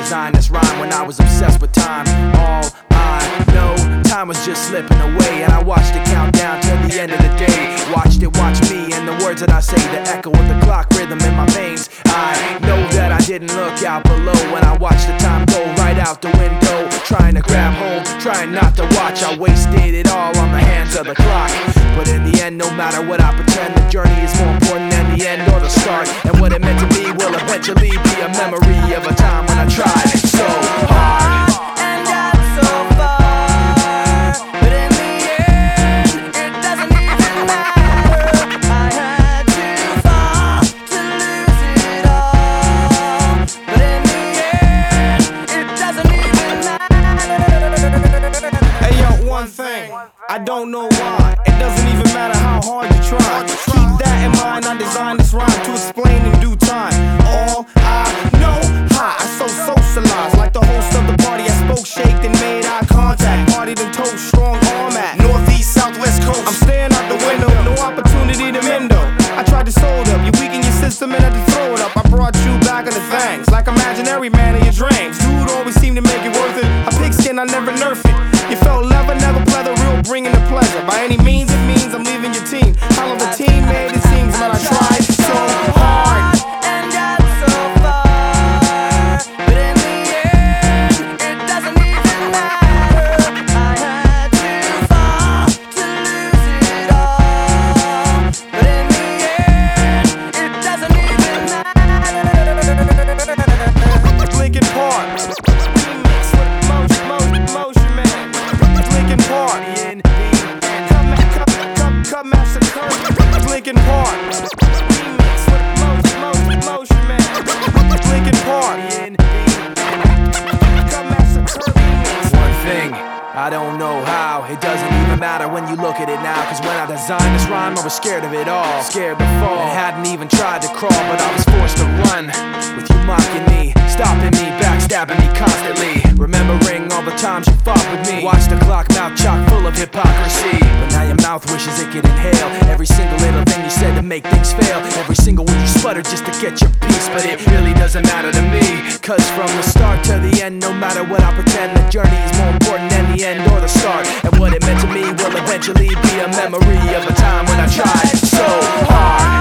designed this rhyme when I was obsessed with time. All I know, time was just slipping away, and I watched it count down till the end of the day. Watched it watch me, and the words that I say, the echo of the clock rhythm in my veins. I know that I didn't look out below when I watched the time go right out the window. Trying to grab hold, trying not to watch, I wasted it all on the hands of the clock. But in the end, no matter what I pretend, the journey is more important than the end or the start. And what it meant to me will eventually be a memory of a time when I tried so hard. I don't know why, it doesn't even matter how hard you try. Keep that in mind, I designed this rhyme to explain in due time. All I know, I so socialized. Like the host of the party, I spoke, shaked, and made eye contact. Partied and told strong arm at Northeast, Southwest coast. I'm staring out the window, no opportunity to mendo. I tried to sold up, you weaken your system and had to throw it up. I brought you back into things, like imaginary man in your dreams. Dude always seemed to make it worth it. A pigskin, I never nerf it. You felt leather, never pleather, real bringing the pleasure. By any means, it means I'm leaving your team. How long the team made it seems, but I tried so hard and got so far. But in the end, it doesn't even matter. I had to fall to lose it all. But in the end, it doesn't even matter. Linkin Park. Linkin Park, Linkin Park, remix with Motion Man. Linkin Park, one thing, I don't know how. It doesn't even matter when you look at it now. Cause when I designed this rhyme, I was scared of it all. Scared to fall, and hadn't even tried to crawl. But I was forced to run, with you mocking me, stopping me, backstabbing me constantly. Remembering all the times you fought with me. Watch the clock, mouth chock full of hypocrisy. But now your mouth wishes it could inhale every single little thing you said to make things fail. Every single one you sputtered just to get your piece. But it really doesn't matter to me. Cause from the start to the end, no matter what I pretend, the journey is more important than the end or the start. And what it meant to me will eventually be a memory of a time when I tried so hard.